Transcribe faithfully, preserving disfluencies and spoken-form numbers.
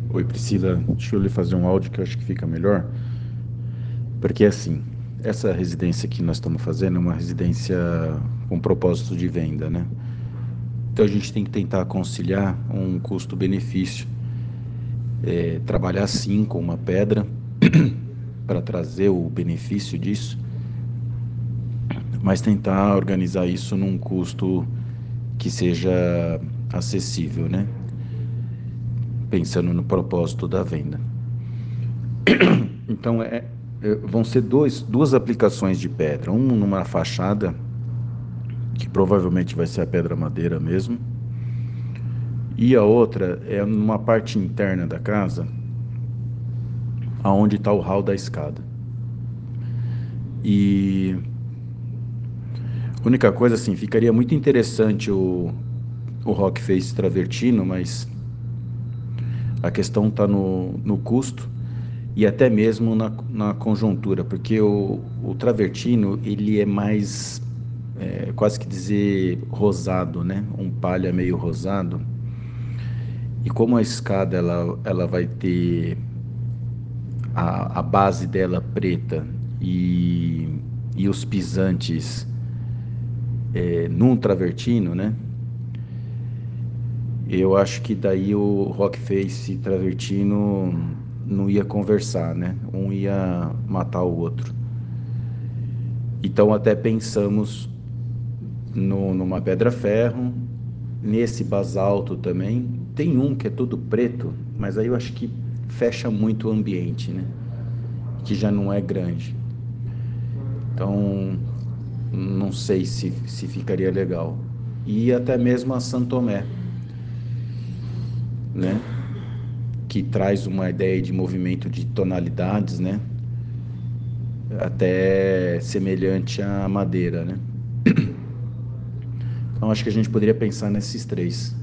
Oi, Priscila, deixa eu lhe fazer um áudio que eu acho que fica melhor, porque assim, essa residência que nós estamos fazendo é uma residência com propósito de venda, né? Então a gente tem que tentar conciliar um custo-benefício, é, trabalhar sim com uma pedra para trazer o benefício disso, mas tentar organizar isso num custo que seja acessível, né? Pensando no propósito da venda. Então, é, é, vão ser dois, duas aplicações de pedra. Um numa fachada, que provavelmente vai ser a pedra madeira mesmo, e a outra é numa parte interna da casa, aonde está o hall da escada. E a única coisa, assim, ficaria muito interessante o, o rock face travertino, mas a questão está no, no custo e até mesmo na, na conjuntura, porque o, o travertino, ele é mais, é, quase que dizer, rosado, né? Um palha meio rosado. E como a escada ela, ela vai ter a, a base dela preta e, e os pisantes é, num travertino, né? Eu acho que daí o rock face e travertino não ia conversar, né? Um ia matar o outro. Então até pensamos no, numa pedra-ferro, nesse basalto também. Tem um que é todo preto, mas aí eu acho que fecha muito o ambiente, né? Que já não é grande. Então, não sei se, se ficaria legal. E até mesmo a Santomé, né? Que traz uma ideia de movimento de tonalidades, né? Até semelhante à madeira, né? Então, acho que a gente poderia pensar nesses três.